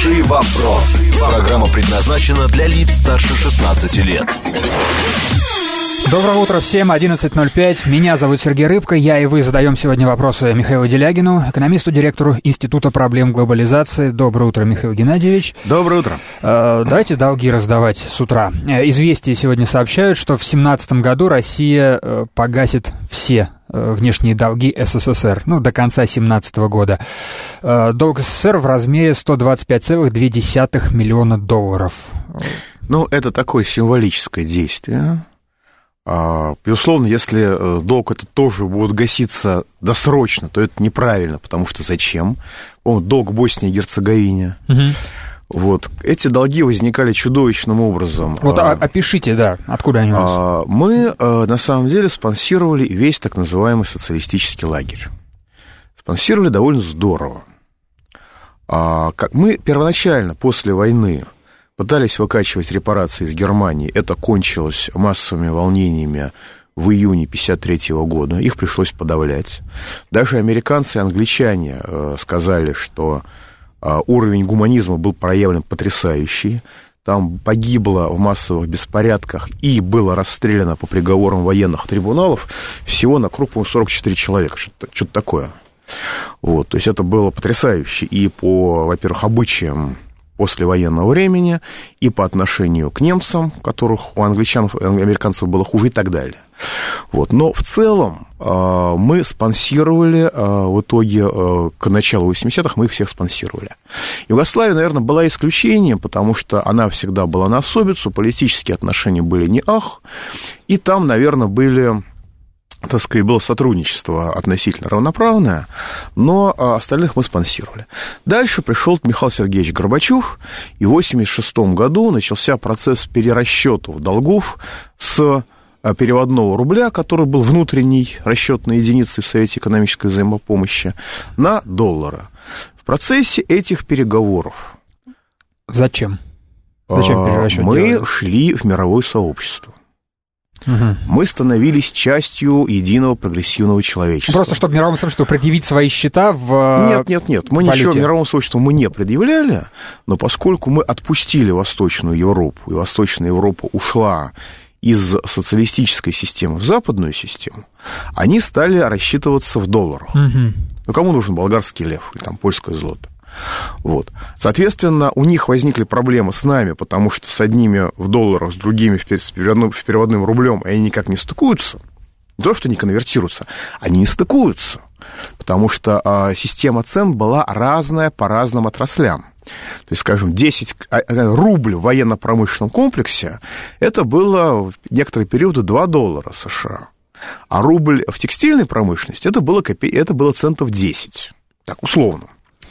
Хороший вопрос. Программа предназначена для лиц старше 16 лет. Доброе утро всем, 11:05. Меня зовут Сергей Рыбко. Я и вы задаем сегодня вопросы Михаилу Делягину, экономисту, директору Института проблем глобализации. Доброе утро, Михаил Геннадьевич. Доброе утро. Давайте долги раздавать с утра. Известия сегодня сообщают, что в 2017 году Россия погасит все внешние долги СССР, до конца 2017 года. Долг СССР в размере $125,2 миллиона. Это такое символическое действие. Безусловно, если долг это тоже будет гаситься досрочно, то это неправильно, потому что зачем? Долг Боснии и Герцеговине. Угу. Эти долги возникали чудовищным образом. Опишите, откуда они у нас? Мы, на самом деле, спонсировали весь так называемый социалистический лагерь. Спонсировали довольно здорово. Мы первоначально, после войны, пытались выкачивать репарации из Германии. Это кончилось массовыми волнениями в июне 1953 года. Их пришлось подавлять. Даже американцы и англичане сказали, что уровень гуманизма был проявлен потрясающий. Там погибло в массовых беспорядках и было расстреляно по приговорам военных трибуналов всего на круг 44 человека. Что-то такое. То есть это было потрясающе и по, во-первых, обычаям послевоенного времени, и по отношению к немцам, которых у англичан и американцев было хуже, и так далее. Но в целом мы спонсировали, в итоге, к началу 80-х мы их всех спонсировали. Югославия, наверное, была исключением, потому что она всегда была на особицу, политические отношения были не ах, и там, наверное, было сотрудничество относительно равноправное, но остальных мы спонсировали. Дальше пришел Михаил Сергеевич Горбачев, и в 1986 году начался процесс перерасчетов долгов с переводного рубля, который был внутренней расчетной единицей в Совете экономической взаимопомощи, на доллары. В процессе этих переговоров... Зачем перерасчет мы делали? шли в мировое сообщество. Угу. Мы становились частью единого прогрессивного человечества. Просто чтобы мировому сообществу предъявить свои счета в Нет. Мы валюте. ничего мировому сообществу мы не предъявляли, но поскольку мы отпустили Восточную Европу, и Восточная Европа ушла из социалистической системы в западную систему, они стали рассчитываться в долларах. Угу. Кому нужен болгарский лев или польское злото? Соответственно, у них возникли проблемы с нами, потому что с одними в долларах, с другими с переводным рублем они никак не стыкуются. Не то, что не конвертируются, они не стыкуются, потому что система цен была разная по разным отраслям. То есть, скажем, 10 рубль в военно-промышленном комплексе, это было в некоторые периоды $2 США. А рубль в текстильной промышленности, это было центов 10. Так, условно.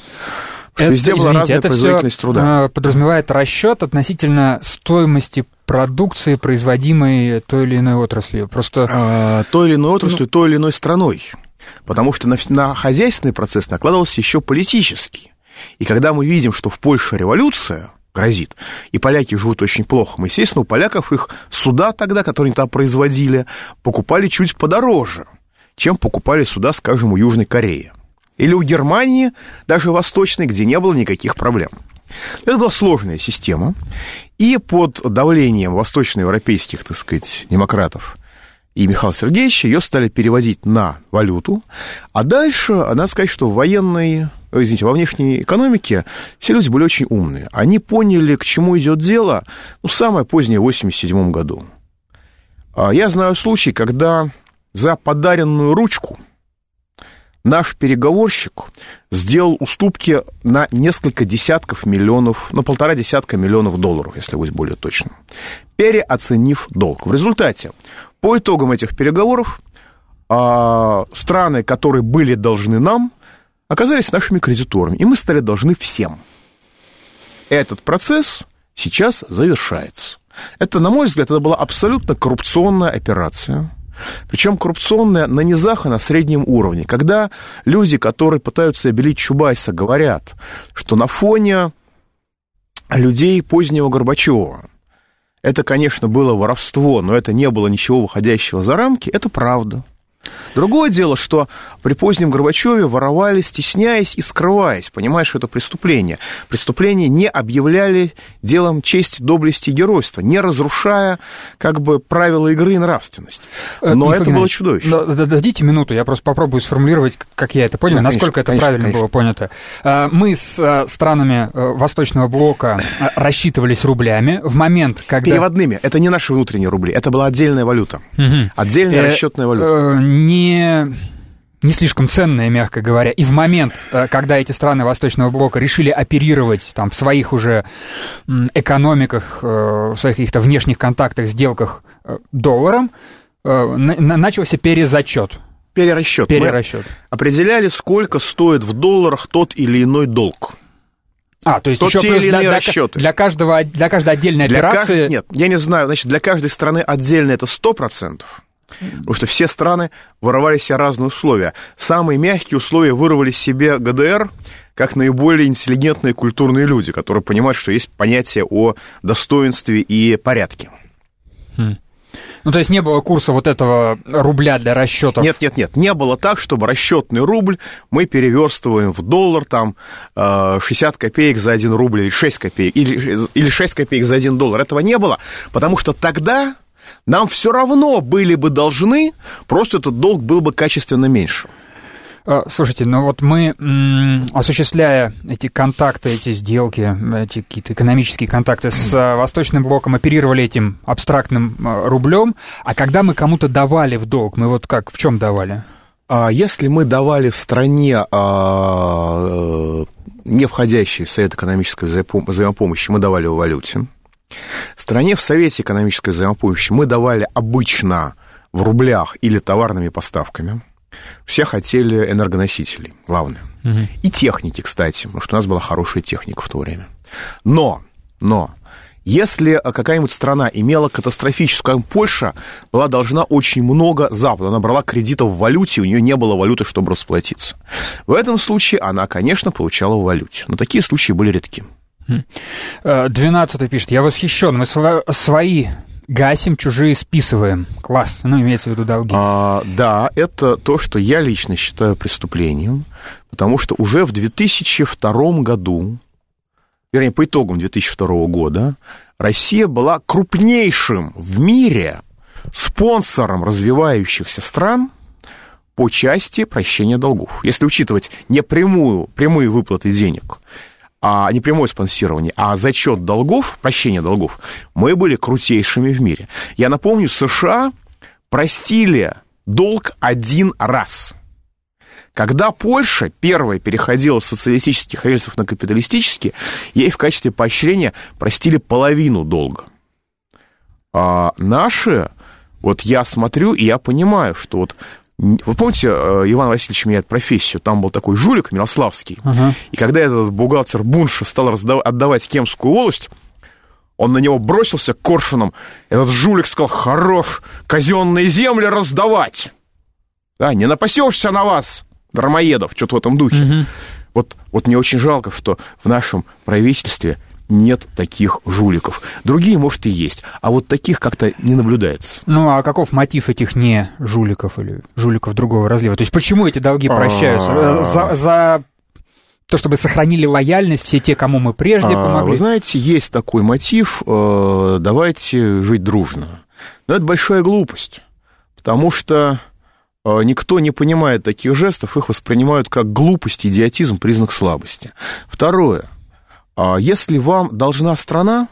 Везде была разная производительность труда. Подразумевает расчет относительно стоимости продукции, производимой той или иной отраслью. Той или иной отраслью, той или иной страной. Потому что на хозяйственный процесс накладывался еще политический. И когда мы видим, что в Польше революция грозит, и поляки живут очень плохо, мы, естественно, у поляков их суда тогда, которые они там производили, покупали чуть подороже, чем покупали суда, скажем, у Южной Кореи. Или у Германии, даже восточной, где не было никаких проблем. Это была сложная система, и под давлением восточноевропейских, демократов и Михаила Сергеевича ее стали переводить на валюту, а дальше, надо сказать, что во внешней экономике все люди были очень умные. Они поняли, к чему идет дело, самое позднее в 1987 году. Я знаю случай, когда за подаренную ручку наш переговорщик сделал уступки на несколько десятков миллионов, $1,5 миллиона, если быть более точным, переоценив долг. В результате, по итогам этих переговоров, страны, которые были должны нам, оказались нашими кредиторами, и мы стали должны всем. Этот процесс сейчас завершается. Это, на мой взгляд, это была абсолютно коррупционная операция. Причем коррупционная на низах и на среднем уровне. Когда люди, которые пытаются обелить Чубайса, говорят, что на фоне людей позднего Горбачева это, конечно, было воровство, но это не было ничего выходящего за рамки, это правда. Другое дело, что при позднем Горбачеве воровали, стесняясь и скрываясь, понимая, что это преступление. Преступление не объявляли делом чести, доблести и геройства, не разрушая как бы правила игры и нравственность. Но это было чудовищно. Дадите минуту, я просто попробую сформулировать, как я это понял, да, насколько это правильно было понято. Мы с странами Восточного блока рассчитывались рублями в момент, когда... Переводными. Это не наши внутренние рубли, это была отдельная валюта. Отдельная расчетная валюта. Не слишком ценная, мягко говоря. И в момент, когда эти страны Восточного блока решили оперировать там, в своих уже экономиках, в своих каких-то внешних контактах, сделках долларом, начался перезачет. Перерасчет. Мы определяли, сколько стоит в долларах тот или иной долг. То есть еще плюс для каждой отдельной операции... Нет, я не знаю, значит, для каждой страны отдельно это 100%. Потому что все страны воровали себе разные условия. Самые мягкие условия вырвали себе ГДР как наиболее интеллигентные культурные люди, которые понимают, что есть понятие о достоинстве и порядке. То есть не было курса вот этого рубля для расчетов? Нет. Не было так, чтобы расчетный рубль мы переверстываем в доллар, там, 60 копеек за 1 рубль, или 6 копеек, или 6 копеек за 1 доллар. Этого не было, потому что тогда... Нам все равно были бы должны, просто этот долг был бы качественно меньше. Слушайте, вот мы, осуществляя эти контакты, эти сделки, эти какие-то экономические контакты с Восточным блоком, оперировали этим абстрактным рублем, а когда мы кому-то давали в долг, мы вот как, в чем давали? Если мы давали в стране, не входящей в Совет экономической взаимопомощи, мы давали в валюте. Стране в Совете экономической взаимопомощи мы давали обычно в рублях или товарными поставками. Все хотели энергоносителей, главное. И техники, кстати, потому что у нас была хорошая техника в то время. Но, если какая-нибудь страна имела катастрофическую, как Польша была должна очень много Запада, она брала кредитов в валюте, у нее не было валюты, чтобы расплатиться. В этом случае она, конечно, получала в валюте, но такие случаи были редки. 12-й пишет: я восхищен, мы свои гасим, чужие списываем. Класс, имеется в виду долги. Да, это то, что я лично считаю преступлением, потому что уже в 2002 году, вернее, по итогам 2002 года, Россия была крупнейшим в мире спонсором развивающихся стран по части прощения долгов. Если учитывать не прямые выплаты денег, не прямое спонсирование, а зачет долгов, прощение долгов, мы были крутейшими в мире. Я напомню, США простили долг 1 раз. Когда Польша первая переходила с социалистических рельсов на капиталистические, ей в качестве поощрения простили половину долга. А наши, вот я смотрю, и я понимаю, что вот вы помните, Иван Васильевич меняет профессию, там был такой жулик Милославский, и когда этот бухгалтер Бунша стал отдавать Кемскую волость, он на него бросился коршуном, этот жулик сказал: хорош казенные земли раздавать, да, не напасешься на вас, дармоедов, что-то в этом духе. Вот мне очень жалко, что в нашем правительстве нет таких жуликов. Другие, может, и есть, а вот таких как-то не наблюдается. А каков мотив этих не жуликов или жуликов другого разлива? То есть почему эти долги прощаются? За то, чтобы сохранили лояльность все те, кому мы прежде помогли? Вы знаете, есть такой мотив: давайте жить дружно. Но это большая глупость, потому что никто не понимает таких жестов, их воспринимают как глупость, идиотизм, признак слабости. Второе. Если вам должна страна,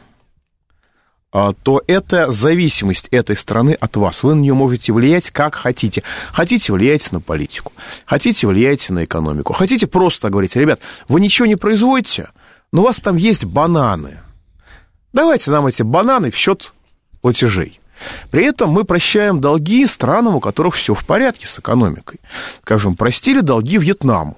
то это зависимость этой страны от вас. Вы на нее можете влиять как хотите. Хотите, влияйте на политику. Хотите, влияйте на экономику. Хотите, просто говорите: ребят, вы ничего не производите, но у вас там есть бананы. Давайте нам эти бананы в счет платежей. При этом мы прощаем долги странам, у которых все в порядке с экономикой. Скажем, простили долги Вьетнаму.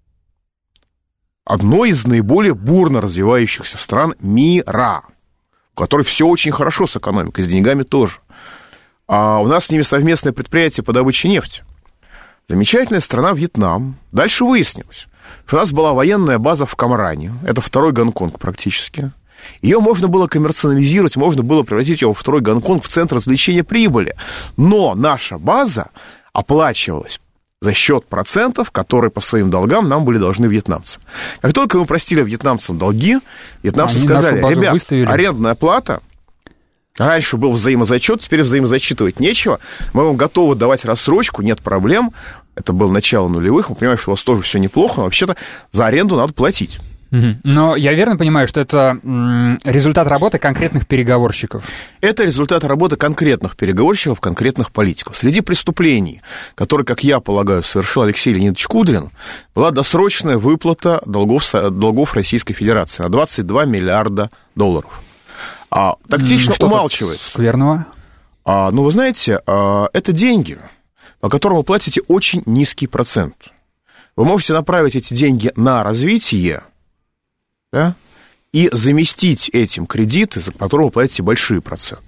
Одной из наиболее бурно развивающихся стран мира, у которой все очень хорошо с экономикой, с деньгами тоже. А у нас с ними совместное предприятие по добыче нефти. Замечательная страна Вьетнам. Дальше выяснилось, что у нас была военная база в Камране. Это второй Гонконг практически. Ее можно было коммерциализировать, можно было превратить ее во второй Гонконг, в центр извлечения прибыли. Но наша база оплачивалась за счет процентов, которые по своим долгам нам были должны вьетнамцы. Как только мы простили вьетнамцам долги, вьетнамцы сказали: ребят, арендная плата, раньше был взаимозачет, теперь взаимозачитывать нечего, мы вам готовы давать рассрочку, нет проблем. Это было начало нулевых, мы понимаем, что у вас тоже все неплохо, но вообще-то за аренду надо платить. Но я верно понимаю, что это результат работы конкретных переговорщиков? Это результат работы конкретных переговорщиков, конкретных политиков. Среди преступлений, которые, как я полагаю, совершил Алексей Леонидович Кудрин, была досрочная выплата долгов Российской Федерации на $22 миллиарда. Тактично умалчивается. Скверного? Вы знаете, это деньги, по которым вы платите очень низкий процент. Вы можете направить эти деньги на развитие, да, и заместить этим кредиты, за которые вы платите большие проценты.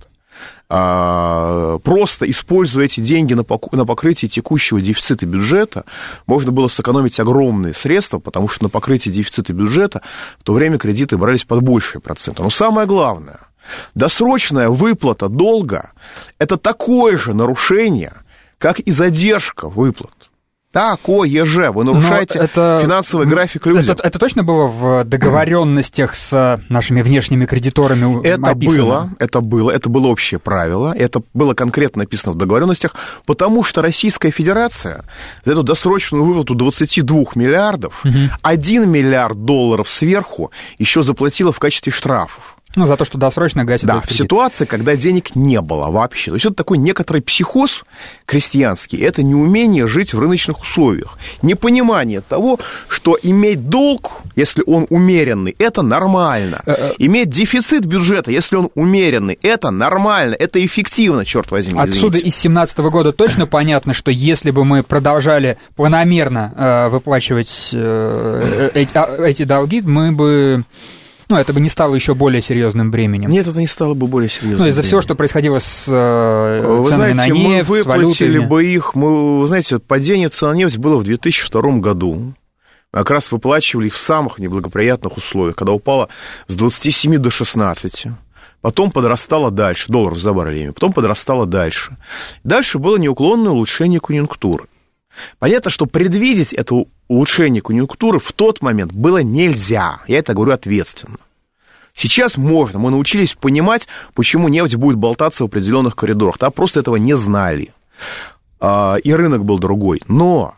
Просто используя эти деньги на покрытие текущего дефицита бюджета, можно было сэкономить огромные средства, потому что на покрытие дефицита бюджета в то время кредиты брались под большие проценты. Но самое главное, досрочная выплата долга – это такое же нарушение, как и задержка выплат. Такое же. Вы нарушаете финансовый график людям. Это точно было в договоренностях с нашими внешними кредиторами описано? Это было общее правило, это было конкретно написано в договоренностях, потому что Российская Федерация за эту досрочную выплату 22 миллиардов, $1 миллиард сверху еще заплатила в качестве штрафов. За то, что досрочно гасит. Да, в ситуации, когда денег не было вообще. То есть это такой некоторый психоз крестьянский, это неумение жить в рыночных условиях. Непонимание того, что иметь долг, если он умеренный, это нормально. Иметь дефицит бюджета, если он умеренный, это нормально, это эффективно, черт возьми. Отсюда из 2017 года точно понятно, что если бы мы продолжали планомерно выплачивать эти долги, мы бы... это бы не стало еще более серьезным бременем. Нет, это не стало бы более серьезным. Из-за всего, что происходило с ценами на нефть, мы выплатили бы их. Вы знаете, падение цен на нефть было в 2002 году. Мы как раз выплачивали их в самых неблагоприятных условиях, когда упало с 27 до 16. Потом подрастало дальше, долларов за баррель, потом подрастало дальше. Дальше было неуклонное улучшение конъюнктуры. Понятно, что предвидеть это улучшение конъюнктуры в тот момент было нельзя. Я это говорю ответственно. Сейчас можно. Мы научились понимать, почему нефть будет болтаться в определенных коридорах. Там просто этого не знали. И рынок был другой. Но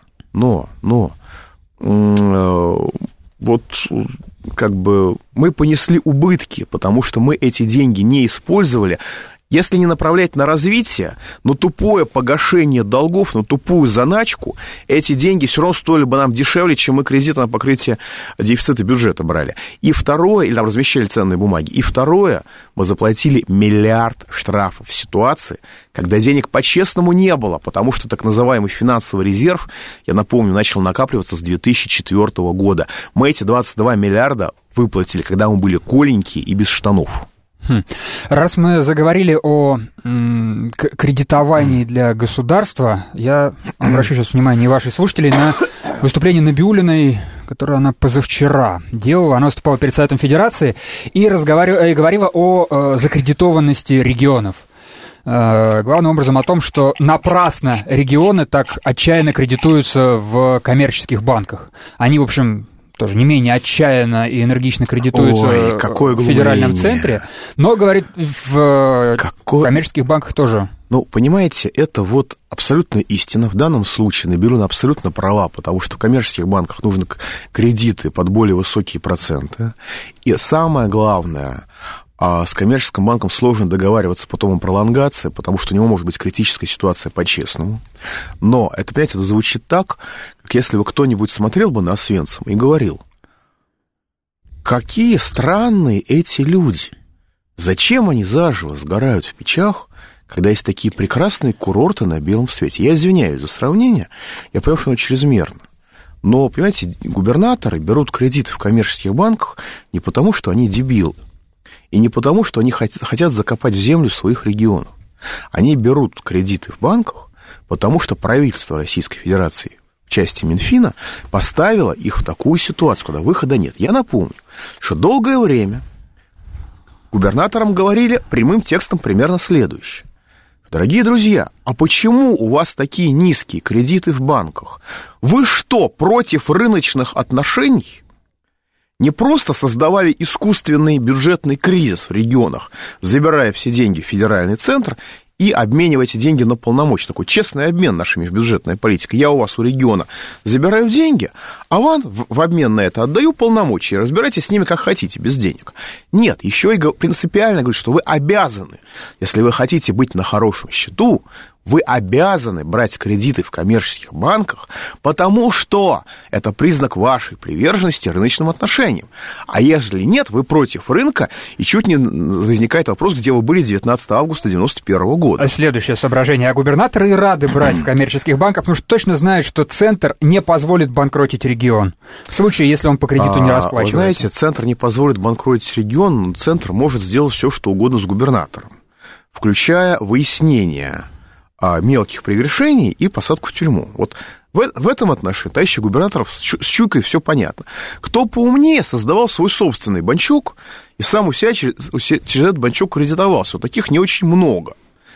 мы понесли убытки, потому что мы эти деньги не использовали. Если не направлять на развитие, на тупое погашение долгов, на тупую заначку, эти деньги все равно стоили бы нам дешевле, чем мы кредиты на покрытие дефицита бюджета брали. И второе, или там размещали ценные бумаги. И второе, мы заплатили $1 миллиард штрафов в ситуации, когда денег по-честному не было, потому что так называемый финансовый резерв, я напомню, начал накапливаться с 2004 года. Мы эти 22 миллиарда выплатили, когда мы были голенькие и без штанов. Раз мы заговорили о кредитовании для государства, я обращу сейчас внимание ваших слушателей на выступление Набиуллиной, которое она позавчера делала. Она выступала перед Советом Федерации и говорила о закредитованности регионов. Главным образом о том, что напрасно регионы так отчаянно кредитуются в коммерческих банках. Они, в общем... тоже не менее отчаянно и энергично кредитуются в федеральном центре, но, говорит, в коммерческих банках тоже. Понимаете, это абсолютно истина. В данном случае Набиуллина абсолютно права, потому что в коммерческих банках нужны кредиты под более высокие проценты. И самое главное, с коммерческим банком сложно договариваться потом о пролонгации, потому что у него может быть критическая ситуация по-честному. Но это, понимаете, это звучит так, как если бы кто-нибудь смотрел бы на Освенцим и говорил: какие странные эти люди, зачем они заживо сгорают в печах, когда есть такие прекрасные курорты на белом свете. Я извиняюсь за сравнение, я понимаю, что оно чрезмерно. Но, понимаете, губернаторы берут кредиты в коммерческих банках не потому, что они дебилы, и не потому, что они хотят закопать в землю своих регионов. Они берут кредиты в банках, потому что правительство Российской Федерации в части Минфина поставило их в такую ситуацию, когда выхода нет. Я напомню, что долгое время губернаторам говорили прямым текстом примерно следующее. Дорогие друзья, а почему у вас такие низкие кредиты в банках? Вы что, против рыночных отношений? Не просто создавали искусственный бюджетный кризис в регионах, забирая все деньги в федеральный центр и обменивая эти деньги на полномочия. Такой честный обмен нашей межбюджетной политикой. Я у вас у региона забираю деньги, а вам в обмен на это отдаю полномочия. Разбирайтесь с ними как хотите, без денег. Нет, еще и принципиально говорит, что вы обязаны, если вы хотите быть на хорошем счету, вы обязаны брать кредиты в коммерческих банках, потому что это признак вашей приверженности рыночным отношениям. А если нет, вы против рынка, и чуть не возникает вопрос, где вы были 19 августа 1991 года. Следующее соображение. А губернаторы и рады брать в коммерческих банках, потому что точно знают, что Центр не позволит банкротить регион. В случае, если он по кредиту не расплачивается. Вы знаете, Центр не позволит банкротить регион, но Центр может сделать все, что угодно с губернатором, включая выяснение мелких прегрешений и посадку в тюрьму. Вот в этом отношении товарищи губернаторов с Чуйкой все понятно. Кто поумнее, создавал свой собственный банчок и сам у себя через этот банчок кредитовался. Вот таких не очень много.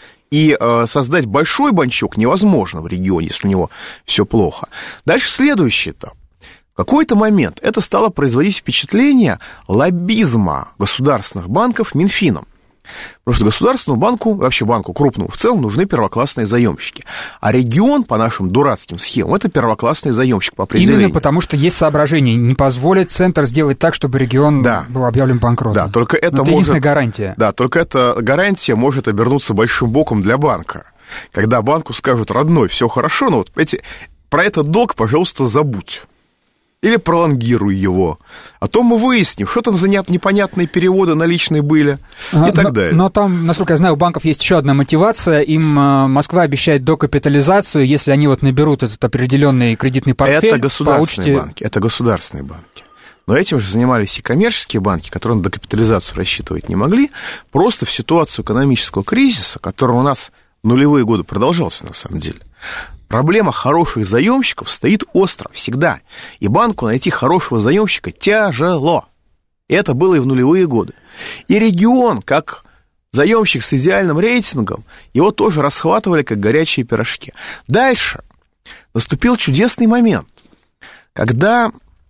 И создать большой банчок невозможно в регионе, если у него все плохо. Дальше следующий этап. В какой-то момент это стало производить впечатление лоббизма государственных банков Минфином. Потому что государственному банку, вообще банку крупному в целом, нужны первоклассные заемщики. А регион, по нашим дурацким схемам, это первоклассный заемщик по определению. Именно потому, что есть соображение. Не позволит Центр сделать так, чтобы регион был объявлен банкротом. Да, только это единственная гарантия. Да, только эта гарантия может обернуться большим боком для банка. Когда банку скажут: родной, все хорошо, но вот про этот долг, пожалуйста, забудь. Или пролонгируй его. А то мы выясним, что там за непонятные переводы наличные были и так далее. Но там, насколько я знаю, у банков есть еще одна мотивация. Им Москва обещает докапитализацию, если они вот наберут этот определенный кредитный портфель. Это государственные банки. Это государственные банки. Но этим же занимались и коммерческие банки, которые на докапитализацию рассчитывать не могли. Просто в ситуацию экономического кризиса, который у нас в нулевые годы продолжался на самом деле, проблема хороших заемщиков стоит остро всегда. И банку найти хорошего заемщика тяжело. Это было и в нулевые годы. И регион, как заемщик с идеальным рейтингом, его тоже расхватывали, как горячие пирожки. Дальше наступил чудесный момент, когда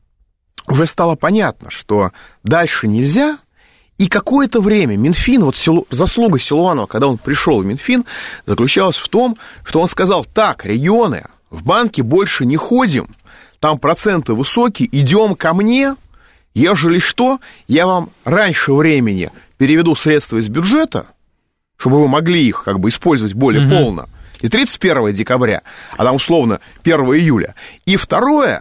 уже стало понятно, что дальше нельзя. И какое-то время Минфин, вот заслуга Силуанова, когда он пришел в Минфин, заключалась в том, что он сказал: так, регионы, в банки больше не ходим, там проценты высокие, идем ко мне, ежели что, я вам раньше времени переведу средства из бюджета, чтобы вы могли их как бы использовать более полно, не 31 декабря, а там условно 1 июля. И второе,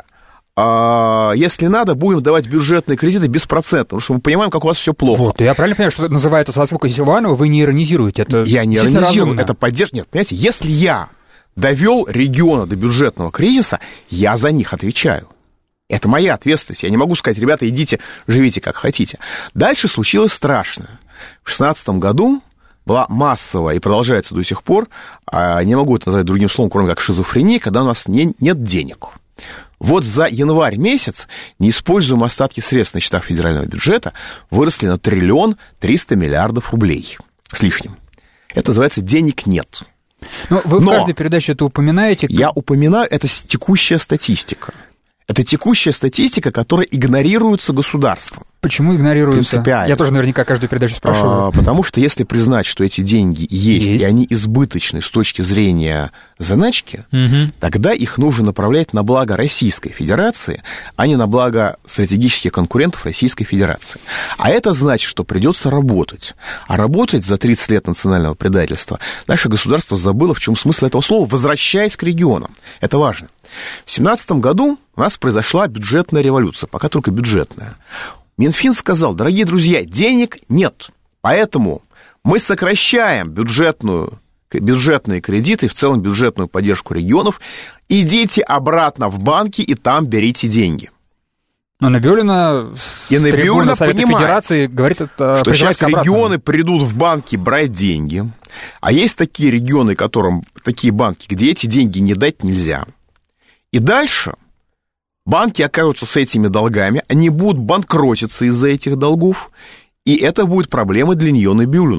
если надо, будем давать бюджетные кредиты беспроцентно, потому что мы понимаем, как у вас все плохо. Вот, я правильно понимаю, что называется заслуга Силуанова, вы не иронизируете? Это я не иронизирую, это поддержка. Нет, понимаете, если я довел регионы до бюджетного кризиса, я за них отвечаю. Это моя ответственность. Я не могу сказать: ребята, идите, живите как хотите. Дальше случилось страшное. В 2016 году была массовая, и продолжается до сих пор, не могу это назвать другим словом, кроме как шизофрения, когда у нас нет денег. Вот за январь месяц неиспользуемые остатки средств на счетах федерального бюджета выросли на 1 300 000 000 000 рублей с лишним. Это называется «денег нет». Но вы в каждой передаче это упоминаете. Я упоминаю, это текущая статистика. Это текущая статистика, которая игнорируется государством. Почему игнорируется? Принципиально. Я тоже наверняка каждую передачу спрашиваю. Потому что если признать, что эти деньги есть, и они избыточны с точки зрения заначки, тогда их нужно направлять на благо Российской Федерации, а не на благо стратегических конкурентов Российской Федерации. А это значит, что придется работать. А работать за 30 лет национального предательства наше государство забыло, в чем смысл этого слова, возвращаясь к регионам. Это важно. В 2017 году у нас произошла бюджетная революция, пока только бюджетная. Минфин сказал: дорогие друзья, денег нет, поэтому мы сокращаем бюджетные кредиты, в целом бюджетную поддержку регионов, идите обратно в банки и там берите деньги. Но Набиуллина с трибуны Совета Федерации говорит, это что сейчас регионы придут в банки брать деньги, а есть такие регионы, которым такие банки, где эти деньги не дать нельзя. И дальше банки окажутся с этими долгами, они будут банкротиться из-за этих долгов, и это будет проблема для нее Набиуллиной.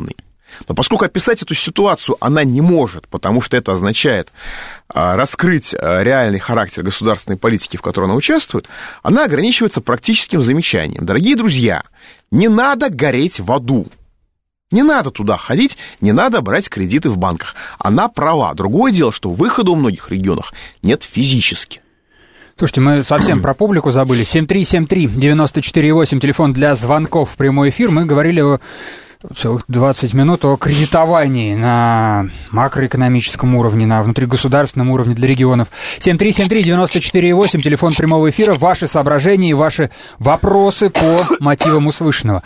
Но поскольку описать эту ситуацию она не может, потому что это означает раскрыть реальный характер государственной политики, в которой она участвует, она ограничивается практическим замечанием. Дорогие друзья, не надо гореть в аду. Не надо туда ходить, не надо брать кредиты в банках. Она права. Другое дело, что выхода у многих регионах нет физически. Слушайте, мы совсем про публику забыли. 7373-94-8, телефон для звонков в прямой эфир. Мы говорили целых 20 минут о кредитовании на макроэкономическом уровне, на внутригосударственном уровне для регионов. 7373-94-8, телефон прямого эфира. Ваши соображения и ваши вопросы по мотивам услышанного.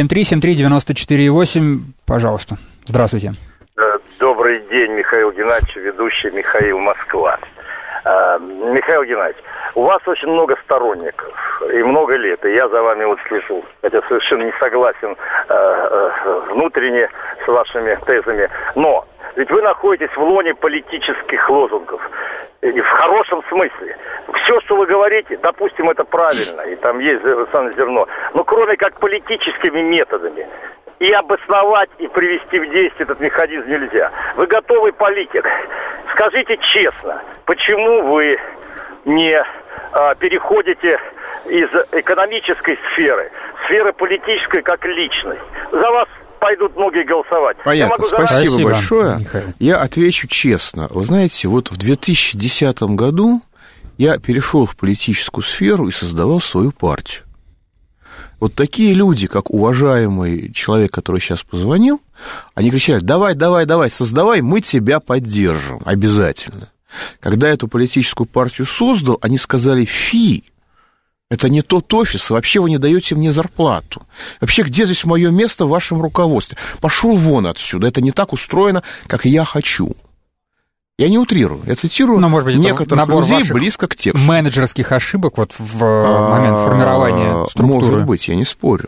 7373-94-8, пожалуйста. Здравствуйте. Добрый день, Михаил Геннадьевич, ведущий Михаил Москва. Михаил Геннадьевич, у вас очень много сторонников, и много лет, и я за вами вот слежу, хотя совершенно не согласен внутренне с вашими тезами, но ведь вы находитесь в лоне политических лозунгов, и в хорошем смысле. Все, что вы говорите, допустим, это правильно, и там есть самое зерно, но кроме как политическими методами, и обосновать, и привести в действие этот механизм нельзя. Вы готовый политик. Скажите честно, почему вы не переходите из экономической сферы политической как личной? За вас пойдут многие голосовать. Понятно, спасибо большое. Михаил. Я отвечу честно. Вы знаете, вот в 2010 году я перешел в политическую сферу и создавал свою партию. Вот такие люди, как уважаемый человек, который сейчас позвонил, они кричали: давай, создавай, мы тебя поддержим, обязательно. Когда эту политическую партию создал, они сказали: фи, это не тот офис, вообще вы не даете мне зарплату. Вообще, где здесь мое место в вашем руководстве? Пошел вон отсюда, это не так устроено, как я хочу. Я не утрирую, я цитирую некоторых людей близко к тексту. Менеджерских ошибок вот в момент формирования структуры. Может быть, я не спорю.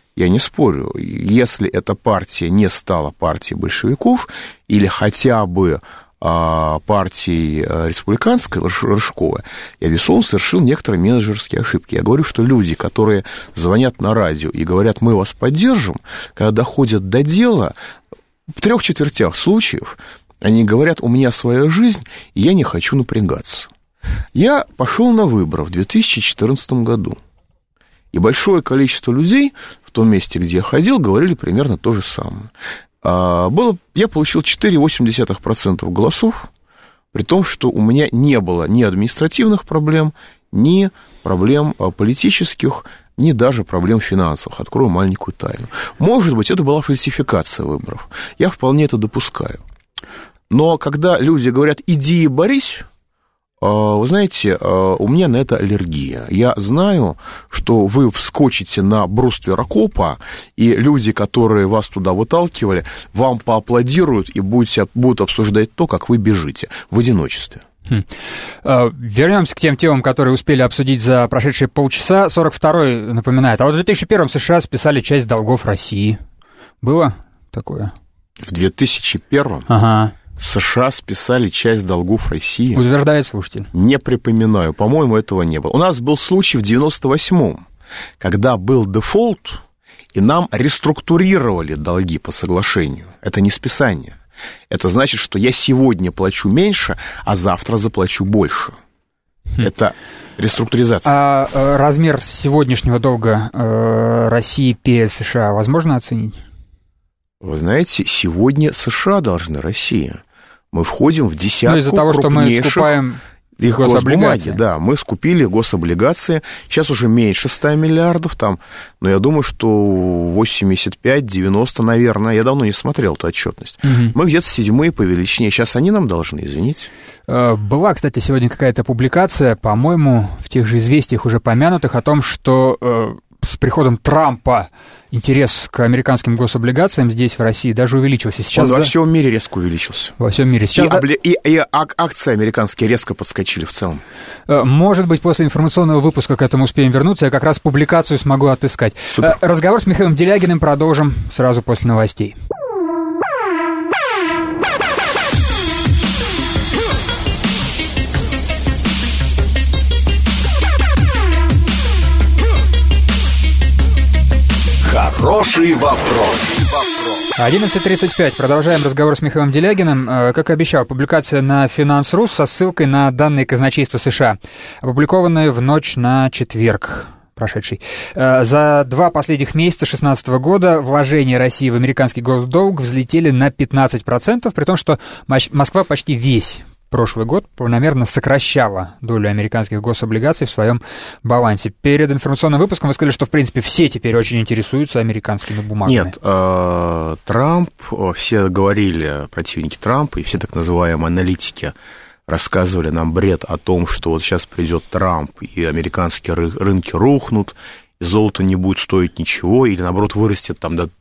Если эта партия не стала партией большевиков или хотя бы партией республиканской, Рыжковой, я, безусловно, совершил некоторые менеджерские ошибки. Я говорю, что люди, которые звонят на радио и говорят: мы вас поддержим, когда доходят до дела, в 3/4 случаев они говорят: у меня своя жизнь, и я не хочу напрягаться. Я пошел на выборы в 2014 году. И большое количество людей в том месте, где я ходил, говорили примерно то же самое. Я получил 4,8% голосов, при том, что у меня не было ни административных проблем, ни проблем политических, ни даже проблем финансовых. Открою маленькую тайну. Может быть, это была фальсификация выборов. Я вполне это допускаю. Но когда люди говорят: иди и борись, вы знаете, у меня на это аллергия. Я знаю, что вы вскочите на бруствер окопа, и люди, которые вас туда выталкивали, вам поаплодируют и будут обсуждать то, как вы бежите в одиночестве. Вернемся к тем темам, которые успели обсудить за прошедшие полчаса. 42-й напоминает: а вот в 2001-м США списали часть долгов России. Было такое? В 2001-м? Ага. США списали часть долгов России. Утверждает слушатель. Не припоминаю. По-моему, этого не было. У нас был случай в 98-м, когда был дефолт, и нам реструктурировали долги по соглашению. Это не списание. Это значит, что я сегодня плачу меньше, а завтра заплачу больше. Это реструктуризация. А размер сегодняшнего долга России перед США возможно оценить? Вы знаете, сегодня США должны России. Мы входим в десятку из-за того, что мы скупаем гособлигации. Да, мы скупили гособлигации. Сейчас уже меньше 100 миллиардов там, но я думаю, что 85-90, наверное. Я давно не смотрел эту отчетность. Угу. Мы где-то 7-е по величине. Сейчас они нам должны, извините. Была, кстати, сегодня какая-то публикация, по-моему, в тех же «Известиях» уже помянутых, о том, что с приходом Трампа интерес к американским гособлигациям здесь, в России, даже увеличился. Сейчас он во всем мире резко увеличился. Во всем мире. Сейчас и акции американские резко подскочили в целом. Может быть, после информационного выпуска к этому успеем вернуться. Я как раз публикацию смогу отыскать. Супер. Разговор с Михаилом Делягиным продолжим сразу после новостей. Хороший вопрос. 11:35. Продолжаем разговор с Михаилом Делягиным. Как и обещал, публикация на Finance.ru со ссылкой на данные казначейства США, опубликованные в ночь на четверг прошедший. За 2 последних месяца 2016 года вложения России в американский госдолг взлетели на 15%, при том, что Москва почти весь прошлый год планомерно сокращала долю американских гособлигаций в своем балансе. Перед информационным выпуском вы сказали, что, в принципе, все теперь очень интересуются американскими бумагами. Нет, Трамп, все говорили, противники Трампа и все так называемые аналитики рассказывали нам бред о том, что вот сейчас придет Трамп, и американские рынки рухнут, и золото не будет стоить ничего, или, наоборот, вырастет там до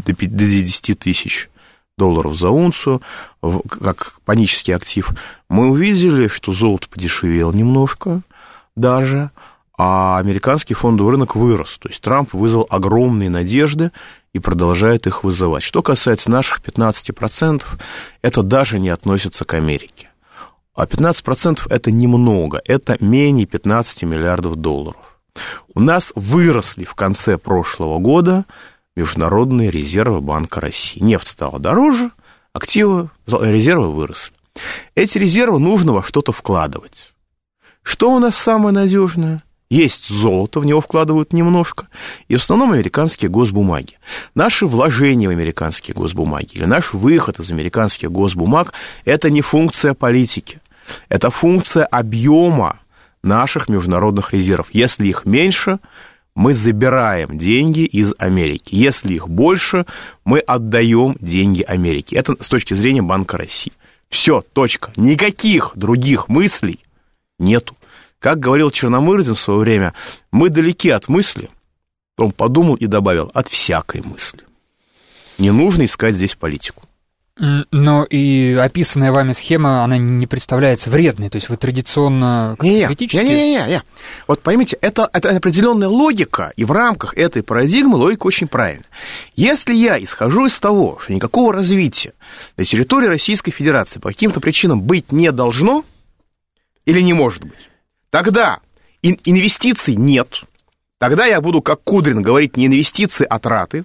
10 тысяч долларов за унцию, как панический актив. Мы увидели, что золото подешевело немножко даже, а американский фондовый рынок вырос. То есть Трамп вызвал огромные надежды и продолжает их вызывать. Что касается наших 15%, это даже не относится к Америке. А 15% это немного, это менее 15 миллиардов долларов. У нас выросли в конце прошлого года международные резервы Банка России. Нефть стала дороже, активы, резервы выросли. Эти резервы нужно во что-то вкладывать. Что у нас самое надежное? Есть золото, в него вкладывают немножко, и в основном американские госбумаги. Наши вложения в американские госбумаги или наш выход из американских госбумаг – это не функция политики, это функция объема наших международных резервов. Если их меньше, мы забираем деньги из Америки. Если их больше, мы отдаем деньги Америке. Это с точки зрения Банка России. Все, точка. Никаких других мыслей нету. Как говорил Черномырдин в свое время, мы далеки от мысли, он подумал и добавил, от всякой мысли. Не нужно искать здесь политику. Но и описанная вами схема, она не представляется вредной, то есть вы традиционно критически... Не. Вот поймите, это определенная логика, и в рамках этой парадигмы логика очень правильная. Если я исхожу из того, что никакого развития на территории Российской Федерации по каким-то причинам быть не должно или не может быть, тогда инвестиций нет, тогда я буду, как Кудрин, говорить не инвестиции, а траты,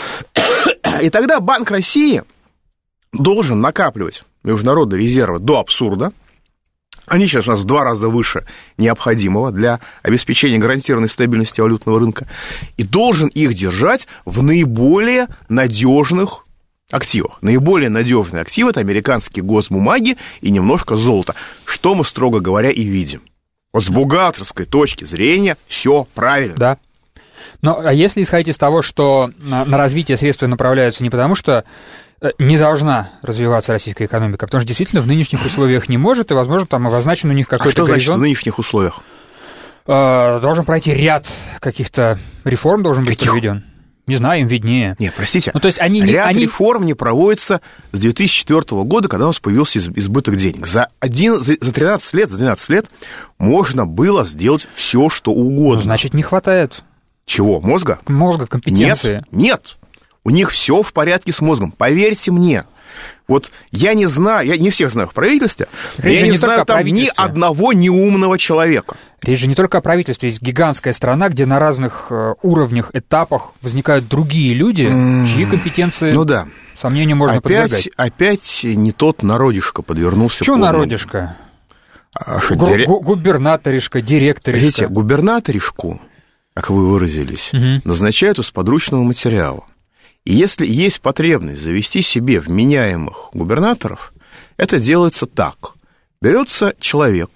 и тогда Банк России должен накапливать международные резервы до абсурда. Они сейчас у нас в 2 раза выше необходимого для обеспечения гарантированной стабильности валютного рынка. И должен их держать в наиболее надежных активах. Наиболее надежные активы – это американские госбумаги и немножко золота. Что мы, строго говоря, и видим. Вот с бухгалтерской точки зрения все правильно. Да. Но а если исходить из того, что на развитие средства направляются не потому, что не должна развиваться российская экономика, потому что действительно в нынешних условиях не может, и, возможно, там обозначен у них какой-то что горизонт. Значит в нынешних условиях? Должен пройти ряд каких-то реформ, должен быть проведен. Не знаю, им виднее. Нет, простите, ну, то есть ряд реформ не проводится с 2004 года, когда у нас появился избыток денег. За 13 лет, за 12 лет можно было сделать все, что угодно. Ну, значит, не хватает. Чего? Мозга? Мозга, компетенции. Нет. У них все в порядке с мозгом. Поверьте мне. Вот я не знаю, я не всех знаю в правительстве, я не знаю там ни одного неумного человека. Речь же не только о правительстве. Есть гигантская страна, где на разных уровнях, этапах возникают другие люди, чьи компетенции, сомнению можно подвергать. Опять не тот народишко подвернулся. Чего народишко? Губернаторишка, директоришка. Видите, губернаторишку, как вы выразились, назначают из подручного материала. И если есть потребность завести себе вменяемых губернаторов, это делается так. Берется человек,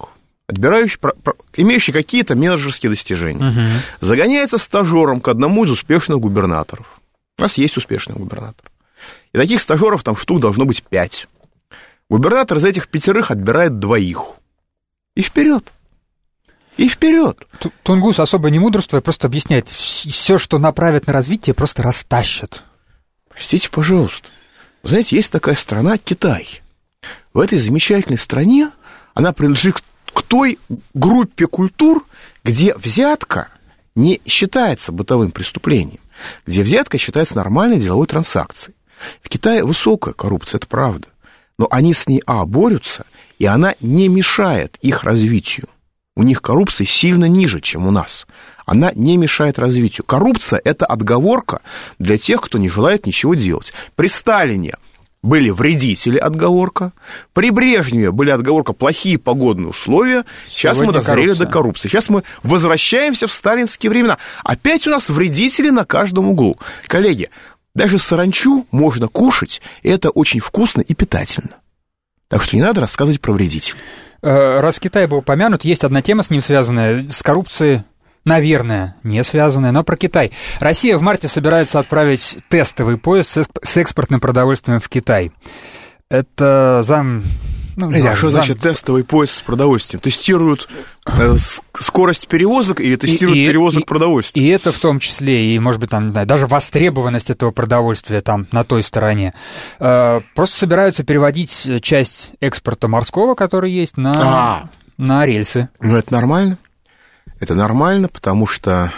имеющий какие-то менеджерские достижения, загоняется стажером к одному из успешных губернаторов. У нас есть успешный губернатор. И таких стажеров там штук должно быть 5. Губернатор из этих 5 отбирает 2. И вперед. И вперед. Тунгус, особо не мудрствуя, просто объясняет, все, что направят на развитие, просто растащат. Простите, пожалуйста. Вы знаете, есть такая страна Китай. В этой замечательной стране она принадлежит к той группе культур, где взятка не считается бытовым преступлением, где взятка считается нормальной деловой транзакцией. В Китае высокая коррупция, это правда. Но они с ней, борются, и она не мешает их развитию. У них коррупция сильно ниже, чем у нас. Она не мешает развитию. Коррупция – это отговорка для тех, кто не желает ничего делать. При Сталине были вредители, отговорка. При Брежневе были отговорка плохие погодные условия. Сейчас мы дозрели до коррупции. Сейчас мы возвращаемся в сталинские времена. Опять у нас вредители на каждом углу. Коллеги, даже саранчу можно кушать, и это очень вкусно и питательно. Так что не надо рассказывать про вредителей. Раз Китай был упомянут, есть одна тема с ним связанная, с коррупцией, наверное, не связанная, но про Китай. Россия в марте собирается отправить тестовый поезд с экспортным продовольствием в Китай. Это что значит тестовый поезд с продовольствием? Тестируют скорость перевозок или тестируют перевозок продовольствия? И это в том числе, и, может быть, там, даже востребованность этого продовольствия там на той стороне. Просто собираются переводить часть экспорта морского, который есть, на рельсы. Ну, это нормально. Это нормально, потому что,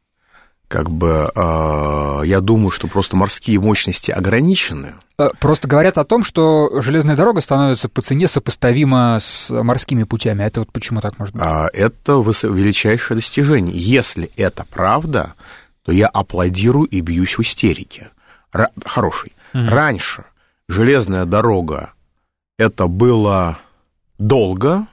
я думаю, что просто морские мощности ограничены. Просто говорят о том, что железная дорога становится по цене сопоставима с морскими путями. Это вот почему так может быть? Это величайшее достижение. Если это правда, то я аплодирую и бьюсь в истерике. Хороший. Раньше железная дорога это было долго,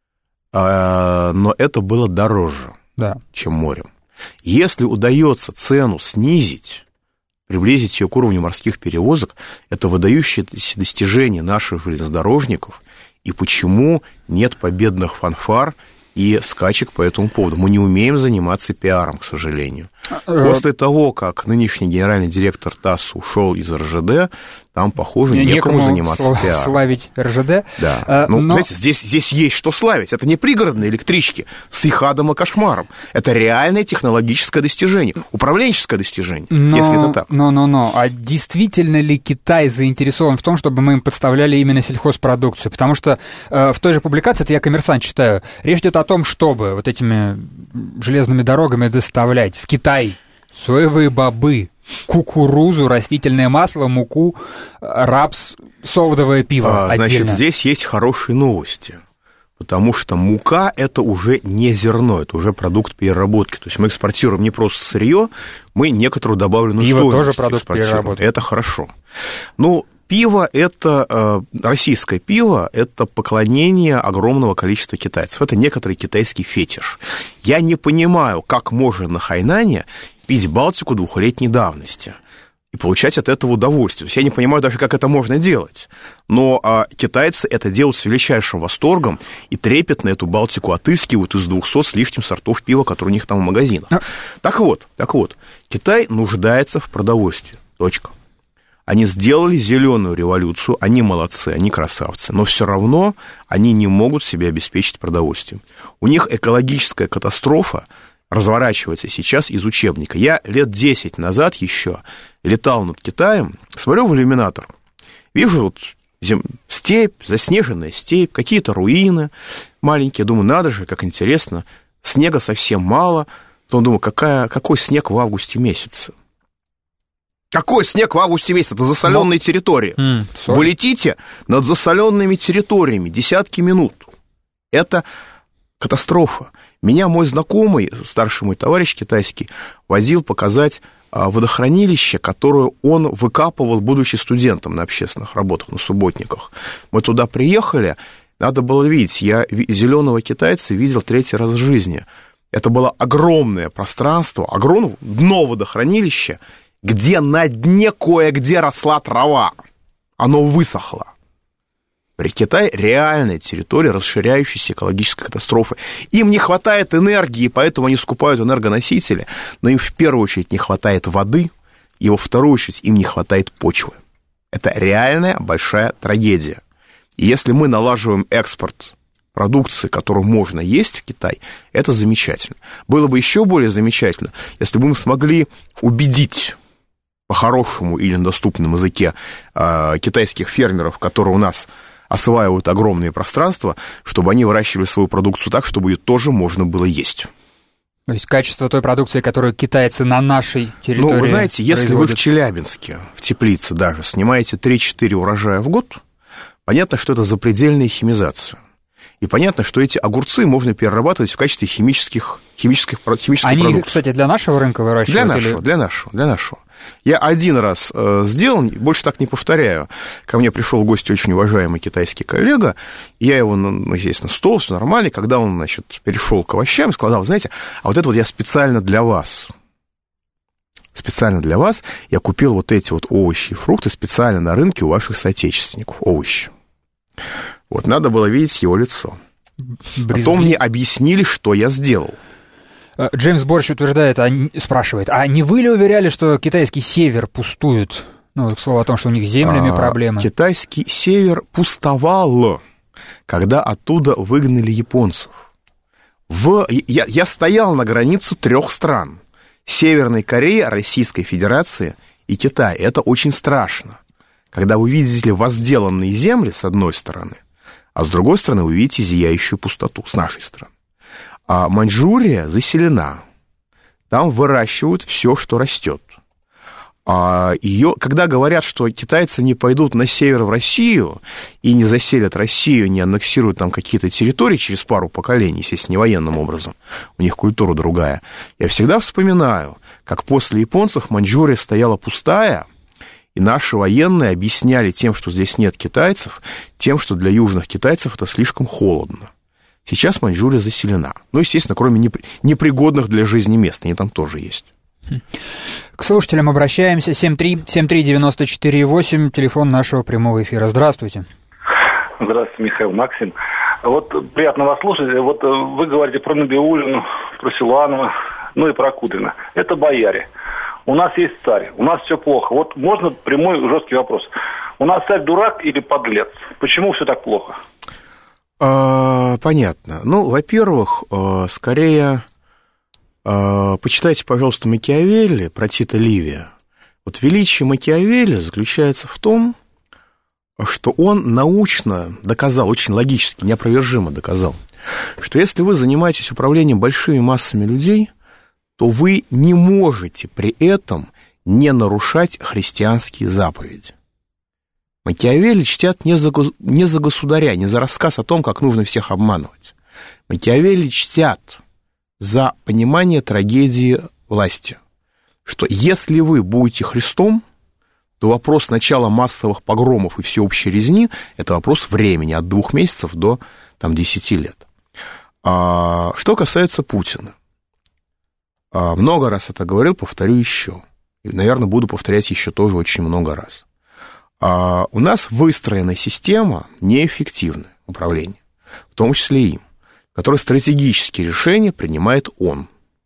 но это было дороже, чем морем. Если удается цену снизить, приблизить ее к уровню морских перевозок, это выдающееся достижение наших железнодорожников, и почему нет победных фанфар и скачек по этому поводу. Мы не умеем заниматься пиаром, к сожалению. После того, как нынешний генеральный директор ТАСС ушел из РЖД, там, похоже, некому заниматься пиаром. Славить РЖД. Да. Знаете, здесь есть что славить. Это не пригородные электрички с их адом и кошмаром. Это реальное технологическое достижение, управленческое достижение, если это так. А действительно ли Китай заинтересован в том, чтобы мы им подставляли именно сельхозпродукцию? Потому что в той же публикации, это я «Коммерсант» читаю, речь идет о том, чтобы вот этими железными дорогами доставлять в Китай соевые бобы, кукурузу, растительное масло, муку, рапс, содовое пиво отдельно. Значит, здесь есть хорошие новости, потому что мука – это уже не зерно, это уже продукт переработки. То есть мы экспортируем не просто сырье, мы некоторую добавленную стоимость тоже продукт переработки. Это хорошо. Пиво – это, российское пиво – это поклонение огромного количества китайцев. Это некоторый китайский фетиш. Я не понимаю, как можно на Хайнане пить Балтику 2-летней давности и получать от этого удовольствие. То есть я не понимаю даже, как это можно делать. Но китайцы это делают с величайшим восторгом и трепетно эту Балтику отыскивают из 200 с лишним сортов пива, которые у них там в магазинах. Так вот, Китай нуждается в продовольствии. Точка. Они сделали зеленую революцию, они молодцы, они красавцы, но все равно они не могут себе обеспечить продовольствием. У них экологическая катастрофа разворачивается сейчас из учебника. Я лет 10 назад еще летал над Китаем, смотрю в иллюминатор, вижу степь, заснеженная степь, какие-то руины маленькие, думаю, надо же, как интересно, снега совсем мало, потом думаю, какой снег в августе месяце? Какой снег в августе месяце? Это засоленные территории. Вы летите над засоленными территориями десятки минут. Это катастрофа. Меня мой знакомый, старший мой товарищ китайский, возил показать водохранилище, которое он выкапывал, будучи студентом на общественных работах, на субботниках. Мы туда приехали, надо было видеть, я зеленого китайца видел 3-й раз в жизни. Это было огромное пространство, огромное дно водохранилища, где на дне кое-где росла трава. Оно высохло. При Китае реальная территория расширяющейся экологической катастрофы. Им не хватает энергии, поэтому они скупают энергоносители, но им в первую очередь не хватает воды, и во вторую очередь им не хватает почвы. Это реальная большая трагедия. И если мы налаживаем экспорт продукции, которую можно есть в Китай, это замечательно. Было бы еще более замечательно, если бы мы смогли убедить по-хорошему или на доступном языке китайских фермеров, которые у нас осваивают огромные пространства, чтобы они выращивали свою продукцию так, чтобы ее тоже можно было есть. То есть качество той продукции, которую китайцы на нашей территории вы знаете, если вы в Челябинске, в теплице даже, снимаете 3-4 урожая в год, понятно, что это запредельная химизация. И понятно, что эти огурцы можно перерабатывать в качестве химических продуктов. Они, кстати, для нашего рынка выращивают? Для нашего. Я один раз сделал, больше так не повторяю. Ко мне пришел в гости очень уважаемый китайский коллега, я его, естественно, стол, все нормально, когда он, перешел к овощам, сказал: знаете, а вот это вот я специально для вас я купил вот эти вот овощи и фрукты специально на рынке у ваших соотечественников, овощи. Вот надо было видеть его лицо. Потом мне объяснили, что я сделал. Джеймс Борщ спрашивает, а не вы ли уверяли, что китайский север пустует? Ну, к слову о том, что у них с землями проблемы. Китайский север пустовал, когда оттуда выгнали японцев. Я стоял на границе 3 стран. Северной Кореи, Российской Федерации и Китая. Это очень страшно. Когда вы видите возделанные земли с одной стороны, а с другой стороны вы видите зияющую пустоту с нашей стороны. А Маньчжурия заселена. Там выращивают все, что растет. Когда говорят, что китайцы не пойдут на север в Россию и не заселят Россию, не аннексируют там какие-то территории через пару поколений, естественно, не военным образом, у них культура другая, я всегда вспоминаю, как после японцев Маньчжурия стояла пустая, и наши военные объясняли тем, что здесь нет китайцев, тем, что для южных китайцев это слишком холодно. Сейчас Маньчжурия заселена. Ну, естественно, кроме непригодных для жизни мест, они там тоже есть. К слушателям обращаемся. 7373948, телефон нашего прямого эфира. Здравствуйте. Здравствуйте, Михаил, Максим. Вот приятно вас слушать. Вот вы говорите про Набиуллину, про Силуанова, ну и про Кудрина. Это бояре. У нас есть царь, у нас все плохо. Вот можно прямой жесткий вопрос. У нас царь дурак или подлец? Почему все так плохо? Понятно. Ну, во-первых, скорее... Почитайте, пожалуйста, Макиавелли про Тита Ливия. Вот величие Макиавелли заключается в том, что он научно доказал, очень логически, неопровержимо доказал, что если вы занимаетесь управлением большими массами людей, то вы не можете при этом не нарушать христианские заповеди. Макиавелли чтят не за государя, не за рассказ о том, как нужно всех обманывать. Макиавелли чтят за понимание трагедии власти, что если вы будете Христом, то вопрос начала массовых погромов и всеобщей резни – это вопрос времени, от 2 месяцев до 10 лет. Что касается Путина, много раз это говорил, повторю еще. И, наверное, буду повторять еще тоже очень много раз. У нас выстроена система неэффективная управления, в том числе и им, который стратегические решения принимает он.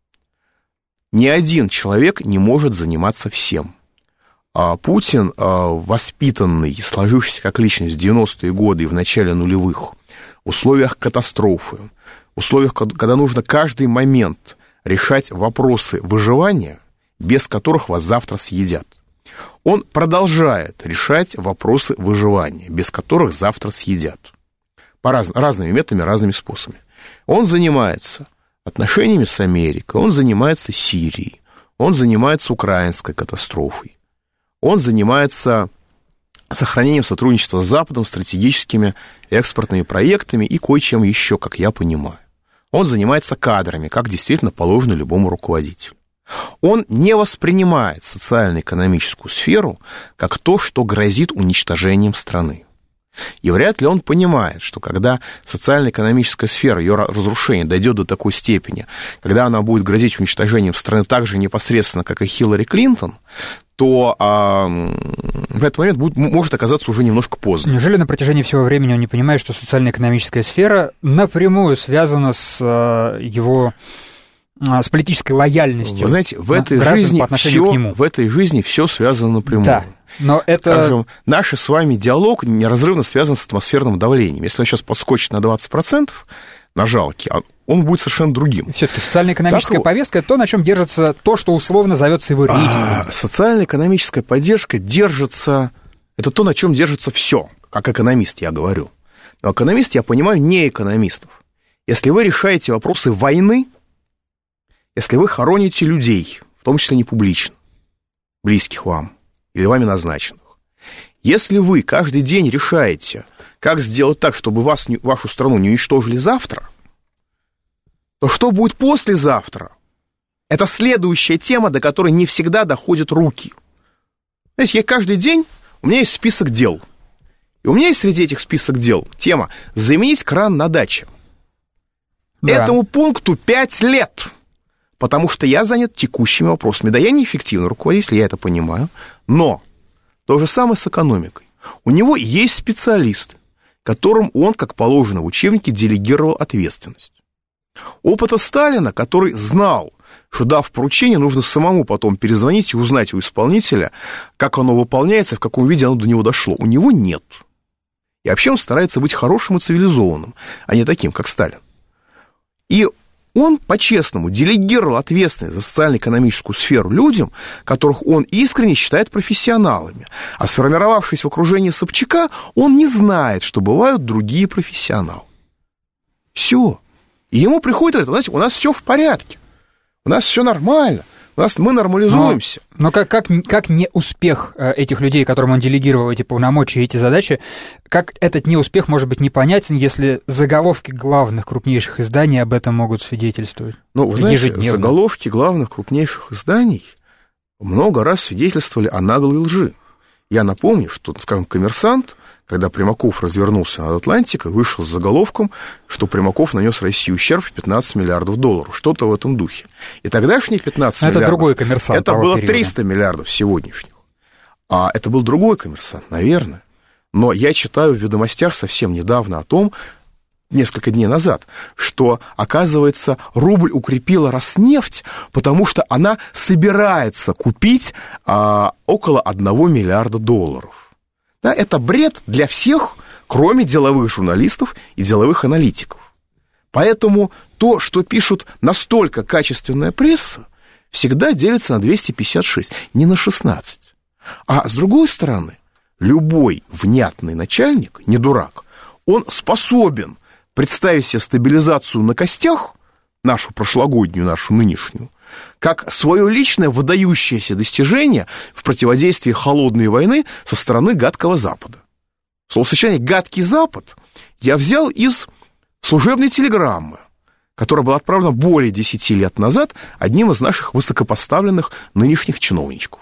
Ни один человек не может заниматься всем. Путин, воспитанный и сложившийся как личность в 90-е годы и в начале нулевых, в условиях катастрофы, в условиях, когда нужно каждый момент решать вопросы выживания, без которых вас завтра съедят, он продолжает решать вопросы выживания, без которых завтра съедят. Разными методами, разными способами. Он занимается отношениями с Америкой, он занимается Сирией, он занимается украинской катастрофой, он занимается сохранением сотрудничества с Западом, стратегическими экспортными проектами и кое-чем еще, как я понимаю. Он занимается кадрами, как действительно положено любому руководителю. Он не воспринимает социально-экономическую сферу как то, что грозит уничтожением страны. И вряд ли он понимает, что когда социально-экономическая сфера, ее разрушение дойдет до такой степени, когда она будет грозить уничтожением страны так же непосредственно, как и Хиллари Клинтон, то в этот момент может оказаться уже немножко поздно. Неужели на протяжении всего времени он не понимает, что социально-экономическая сфера напрямую связана с его... с политической лояльностью? Вы знаете, в этой жизни все связано напрямую. Да, но это... Скажем, наш с вами диалог неразрывно связан с атмосферным давлением. Если он сейчас подскочит на 20% на жалки, он будет совершенно другим. Все-таки социально-экономическая повестка – это то, на чем держится то, что условно зовется его рейтингом. Социально-экономическая поддержка держится... Это то, на чем держится все, как экономист, я говорю. Но экономист, я понимаю, не экономистов. Если вы решаете вопросы войны, если вы хороните людей, в том числе не публично, близких вам или вами назначенных, Если вы каждый день решаете, как сделать так, чтобы вашу страну не уничтожили завтра, то что будет послезавтра? Это следующая тема, до которой не всегда доходят руки. Знаете, я каждый день, у меня есть список дел. И у меня есть среди этих список дел тема «Заменить кран на даче». Да. Этому пункту 5 лет, потому что я занят текущими вопросами. Да, я неэффективный руководитель, я это понимаю, но то же самое с экономикой. У него есть специалисты, которым он, как положено в учебнике, делегировал ответственность. Опыта Сталина, который знал, что, дав поручение, нужно самому потом перезвонить и узнать у исполнителя, как оно выполняется, в каком виде оно до него дошло. У него нет. И вообще он старается быть хорошим и цивилизованным, а не таким, как Сталин. И он, по-честному, делегировал ответственность за социально-экономическую сферу людям, которых он искренне считает профессионалами. А сформировавшись в окружении Собчака, он не знает, что бывают другие профессионалы. Все. И ему приходит это, знаете, у нас все в порядке, у нас все нормально, мы нормализуемся. Но как не успех этих людей, которым он делегировал эти полномочия, эти задачи, как этот неуспех может быть непонятен, если заголовки главных крупнейших изданий об этом могут свидетельствовать? Ну, вы знаете, заголовки главных крупнейших изданий много раз свидетельствовали о наглой лжи. Я напомню, что, скажем, «Коммерсант», когда Примаков развернулся над Атлантикой, вышел с заголовком, что Примаков нанес России ущерб в $15 миллиардов. Что-то в этом духе. И тогдашние 15 миллиардов... Это другой «Коммерсант». Это было периода. 300 миллиардов сегодняшних. А это был другой «Коммерсант», наверное. Но я читаю в «Ведомостях» совсем недавно о том, несколько дней назад, что, оказывается, рубль укрепила Роснефть, потому что она собирается купить около $1 миллиарда. Да, это бред для всех, кроме деловых журналистов и деловых аналитиков. Поэтому то, что пишут настолько качественная пресса, всегда делится на 256, не на 16. А с другой стороны, любой внятный начальник, не дурак, он способен представить себе стабилизацию на костях, нашу прошлогоднюю, нашу нынешнюю, как свое личное выдающееся достижение в противодействии холодной войны со стороны гадкого Запада. Словосочетание «гадкий Запад» я взял из служебной телеграммы, которая была отправлена более 10 лет назад одним из наших высокопоставленных нынешних чиновничков.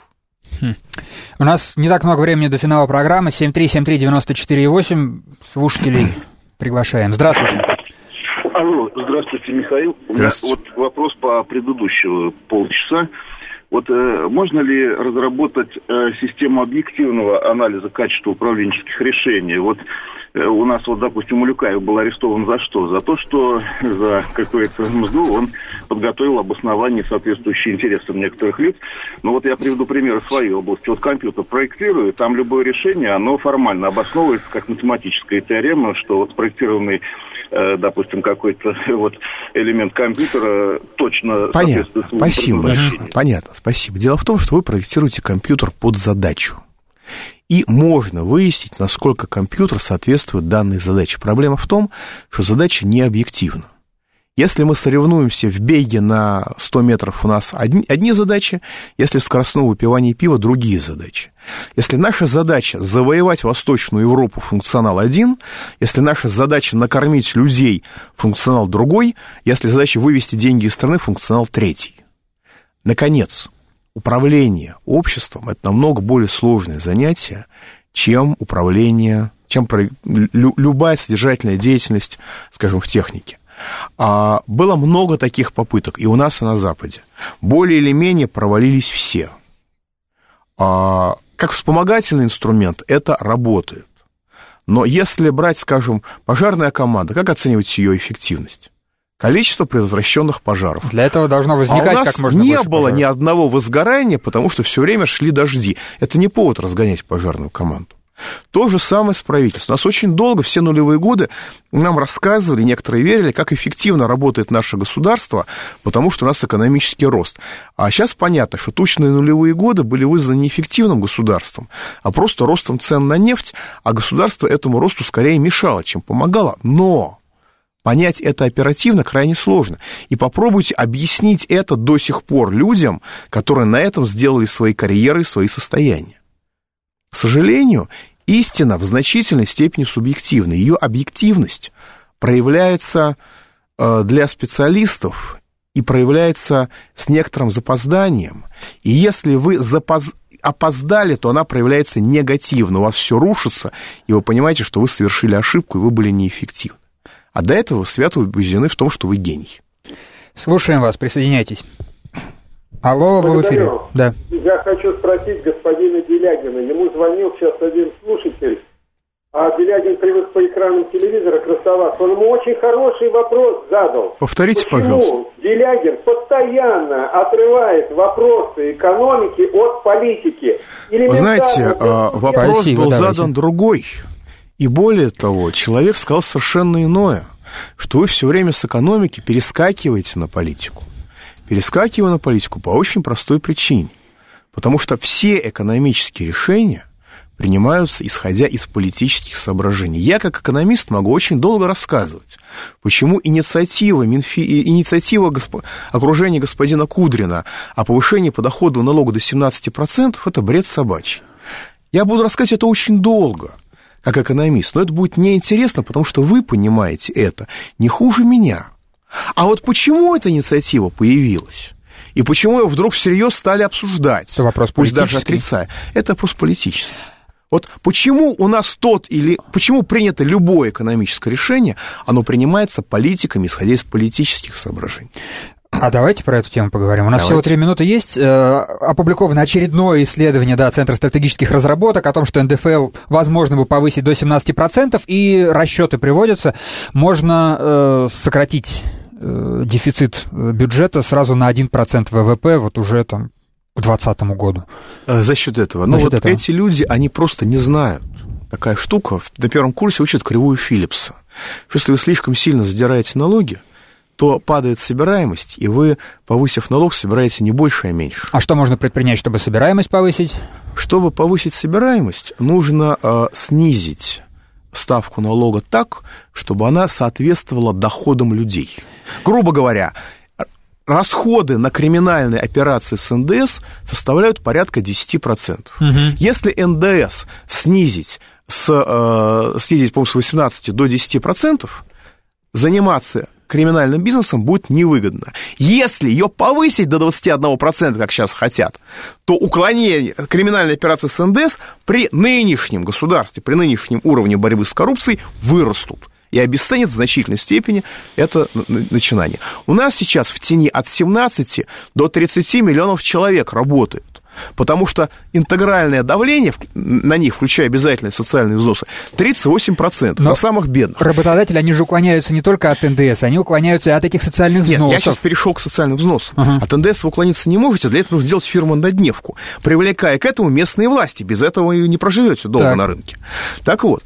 У нас не так много времени до финала программы. 7373948. Слушателей приглашаем. Здравствуйте. Алло, здравствуйте, Михаил. Здравствуйте. Вот вопрос по предыдущему полчаса. Вот можно ли разработать систему объективного анализа качества управленческих решений? Вот у нас, вот, допустим, Улюкаев был арестован за что? За то, что за какую-то мзду он подготовил обоснование, соответствующее интересам некоторых лиц. Ну вот я приведу пример из своей области. Вот компьютер проектирую, там любое решение, оно формально обосновывается как математическая теорема, что вот спроектированный, допустим, какой-то вот элемент компьютера точно соответствует своему предназначению. Понятно, спасибо. Дело в том, что вы проектируете компьютер под задачу. И можно выяснить, насколько компьютер соответствует данной задаче. Проблема в том, что задача не объективна. Если мы соревнуемся в беге на 100 метров, у нас одни задачи, если в скоростном выпивании пива другие задачи. Если наша задача завоевать Восточную Европу, функционал один, если наша задача накормить людей, функционал другой, если задача вывести деньги из страны, функционал третий. Наконец, управление обществом – это намного более сложное занятие, чем любая содержательная деятельность, скажем, в технике. Было много таких попыток и у нас, и на Западе. Более или менее провалились все. Как вспомогательный инструмент это работает. Но если брать, скажем, пожарная команда, как оценивать ее эффективность? Количество предотвращенных пожаров. Для этого должно возникать как можно больше не было ни одного возгорания, потому что все время шли дожди. Это не повод разгонять пожарную команду. То же самое с правительством. У нас очень долго, все нулевые годы, нам рассказывали, некоторые верили, как эффективно работает наше государство, потому что у нас экономический рост. А сейчас понятно, что тучные нулевые годы были вызваны не эффективным государством, а просто ростом цен на нефть, а государство этому росту скорее мешало, чем помогало. Но понять это оперативно крайне сложно. И попробуйте объяснить это до сих пор людям, которые на этом сделали свои карьеры и свои состояния. К сожалению, истина в значительной степени субъективна. Ее объективность проявляется для специалистов и проявляется с некоторым запозданием. И если вы опоздали, то она проявляется негативно. У вас все рушится, и вы понимаете, что вы совершили ошибку, и вы были неэффективны. А до этого свято убеждены в том, что вы гений. Слушаем вас, присоединяйтесь. Алло, вы в эфире. Да. Я хочу спросить господина Делягина. Ему звонил сейчас один слушатель, а Делягин привык по экранам телевизора красоваться. Он ему очень хороший вопрос задал. Повторите, почему пожалуйста. Делягин постоянно отрывает вопросы экономики от политики? Вы знаете, вопрос был задан другой. И более того, человек сказал совершенно иное, что вы все время с экономики перескакиваете на политику. Перескакиваю на политику по очень простой причине. Потому что все экономические решения принимаются, исходя из политических соображений. Я, как экономист, могу очень долго рассказывать, почему инициатива окружения господина Кудрина о повышении подоходного налога до 17% – это бред собачий. Я буду рассказывать это очень долго, как экономист, но это будет неинтересно, потому что вы понимаете это не хуже меня. А вот почему эта инициатива появилась? И почему ее вдруг всерьез стали обсуждать? Это вопрос пусть даже отрицая. Это вопрос политический. Вот почему у нас почему принято любое экономическое решение, оно принимается политиками, исходя из политических соображений. А давайте про эту тему поговорим. У нас всего 3 минуты есть. Опубликовано очередное исследование Центра стратегических разработок о том, что НДФЛ возможно бы повысить до 17%, и расчеты приводятся. Можно сократить дефицит бюджета сразу на 1% ВВП, вот уже там к 2020 году. За счет этого. Эти люди, они просто не знают. Такая штука. На первом курсе учат кривую Филлипса. Если вы слишком сильно задираете налоги, то падает собираемость, и вы, повысив налог, собираете не больше, а меньше. А что можно предпринять, чтобы собираемость повысить? Чтобы повысить собираемость, нужно снизить ставку налога так, чтобы она соответствовала доходам людей. Грубо говоря, расходы на криминальные операции с НДС составляют порядка 10%. Если НДС снизить, по-моему, с 18 до 10%, заниматься криминальным бизнесом будет невыгодно. Если ее повысить до 21%, как сейчас хотят, то уклонение криминальной операции с НДС при нынешнем государстве, при нынешнем уровне борьбы с коррупцией вырастут и обесценят в значительной степени это начинание. У нас сейчас в тени от 17 до 30 миллионов человек работают. Потому что интегральное давление на них, включая обязательные социальные взносы, 38% на самых бедных. Работодатели, они же уклоняются не только от НДС, они уклоняются и от этих социальных взносов. Нет, я сейчас перешел к социальным взносам. От НДС вы уклониться не можете, для этого нужно делать фирму-однодневку, привлекая к этому местные власти. Без этого вы не проживете долго на рынке. Так вот,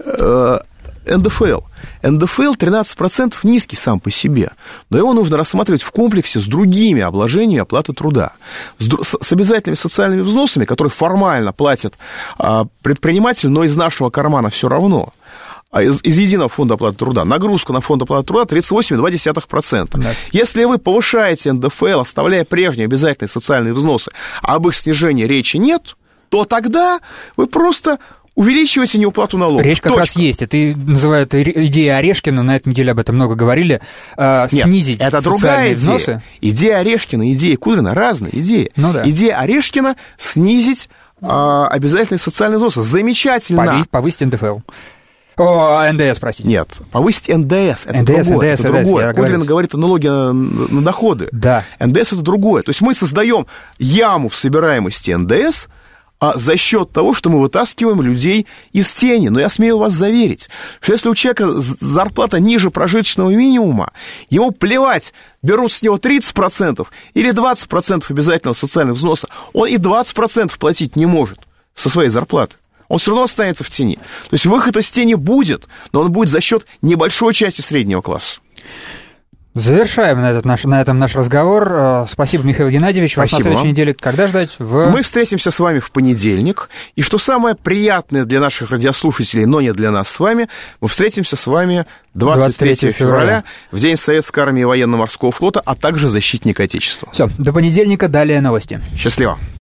НДФЛ. НДФЛ 13% низкий сам по себе, но его нужно рассматривать в комплексе с другими обложениями оплаты труда, с обязательными социальными взносами, которые формально платят предприниматель, но из нашего кармана все равно. Из единого фонда оплаты труда. Нагрузка на фонд оплаты труда 38,2%. Да. Если вы повышаете НДФЛ, оставляя прежние обязательные социальные взносы, а об их снижении речи нет, то тогда вы просто увеличиваете неуплату налогов. Речь как раз есть. Это называют идея Орешкина, на этой неделе об этом много говорили. Снизить это другая взносы. Идея Орешкина и идея Кудрина разные идеи. Идея Орешкина снизить обязательные социальные взносы. Замечательно. Повысить НДФЛ. НДС, простите. Нет, повысить НДС, это другое. Это другое. Кудрин говорит о налоге на доходы. Да. НДС это другое. То есть мы создаем яму в собираемости НДС, за счет того, что мы вытаскиваем людей из тени. Но я смею вас заверить, что если у человека зарплата ниже прожиточного минимума, ему плевать, берут с него 30% или 20% обязательного социального взноса, он и 20% платить не может со своей зарплаты. Он все равно останется в тени. То есть выход из тени будет, но он будет за счет небольшой части среднего класса. Завершаем на этом наш разговор. Спасибо, Михаил Геннадьевич. Вас на следующей неделе когда ждать? Мы встретимся с вами в понедельник. И что самое приятное для наших радиослушателей, но не для нас с вами, мы встретимся с вами 23 февраля, в День Советской армии и военно-морского флота, а также защитника Отечества. Все, до понедельника, далее новости. Счастливо.